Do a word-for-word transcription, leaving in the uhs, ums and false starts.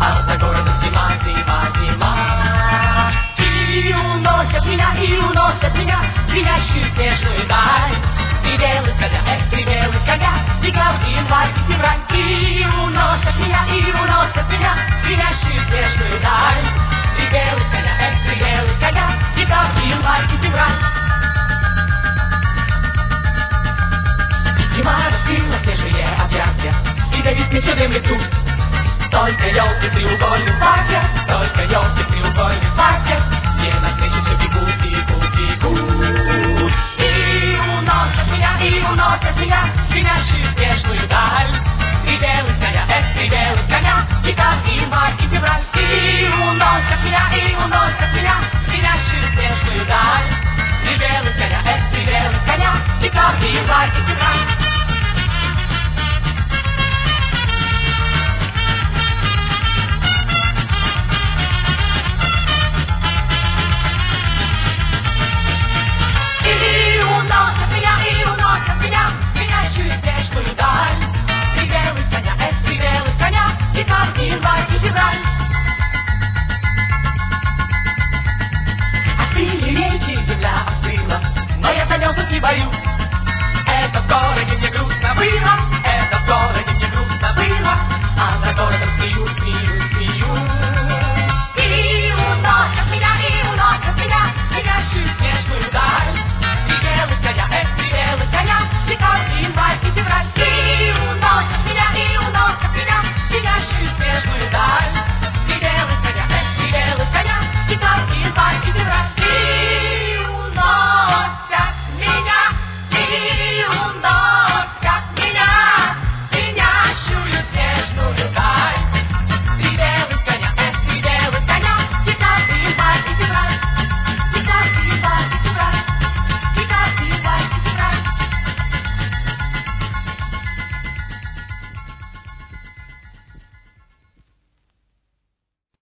а за городом зима, зима, зима. И уносят меня, и уносят меня в звенящую снежную даль. Три белых коня, эх, три белых коня, декабрь, январь и февраль. И уносят меня, и уносят меня в звенящую снежную даль. Три белых коня, эх, три белых коня, декабрь, январь и февраль. Зима раскрыла свежие объятия, и зависнет все время тут. Только елки в треугольном парке, только елки в треугольном парке, где навстречу все бегут, бегут, бегут. И уносят меня, и уносят меня в звенящую снежную даль. Три белых коня, эх, три белых коня.